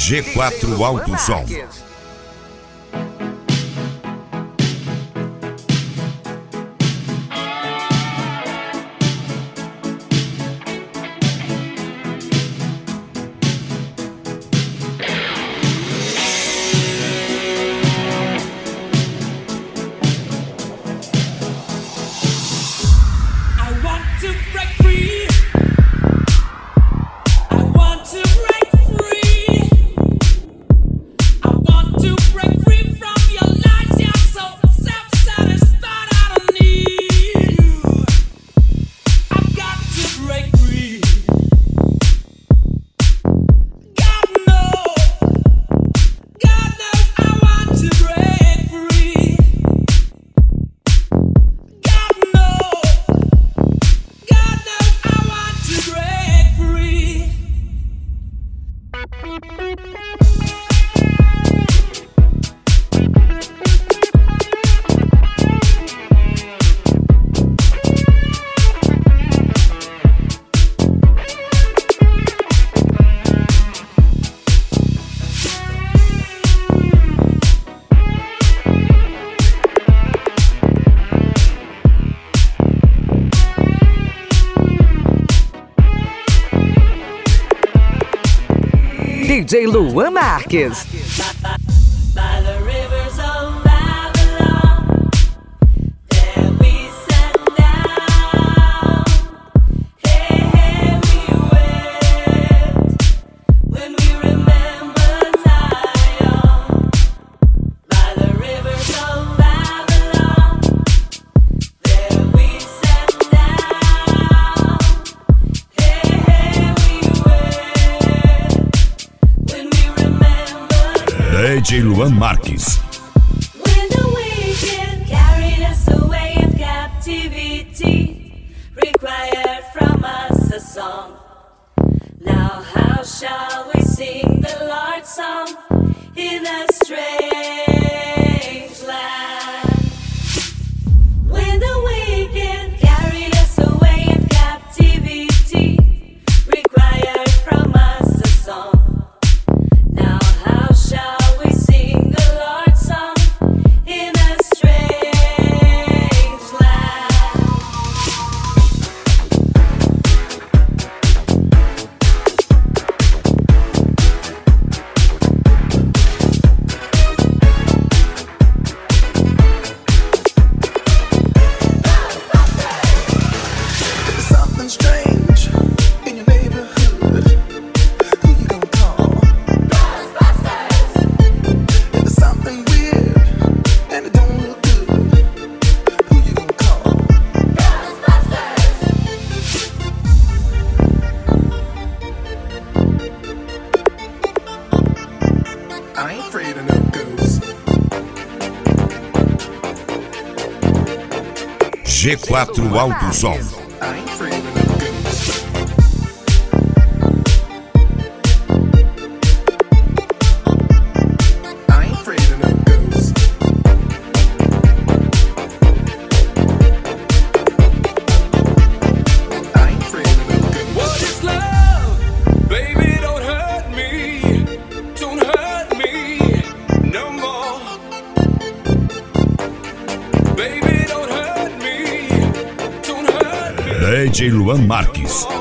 G4 Alto Som. DJ Luan Marques. DJ Luan Marques. When the wicked carried us away in captivity, required from us a song. Now how shall we sing the Lord's song in a strange land? When the wicked carried us away in captivity, required from us a song. Now how shall G4 Alto Som. DJ Luan Marques.